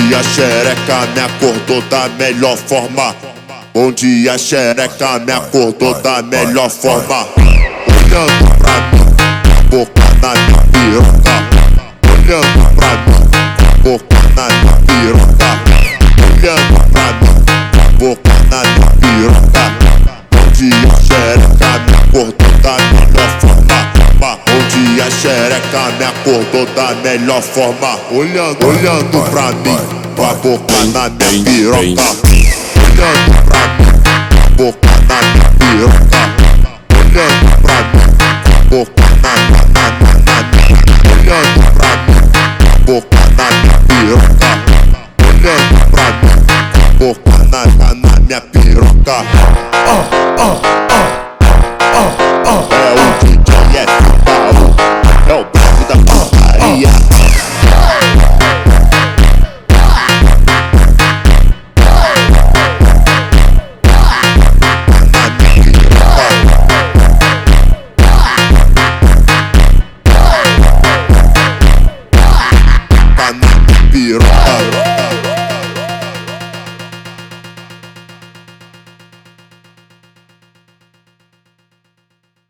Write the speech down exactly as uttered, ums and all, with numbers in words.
dia, xereca me acordou da melhor forma. Bom dia, xereca me acordou da melhor forma. Olhando pra mim, boca na minha piroca. Olhando pra mim, boca na minha piroca. Olhando pra mim, boca na minha piroca. Bom dia, xereca me acordou da melhor forma. Bom dia, xereca me acordou da melhor forma. Olhando, olhando pra mim, com a boca na minha piroca. Olhando pra mim, boca na minha piroca. Olhando pra mim, boca na minha, na minha, na minha. Olhando pra mim, boca na minha piroca. Olhando pra mim, boca na, na, na minha piroca. Oh.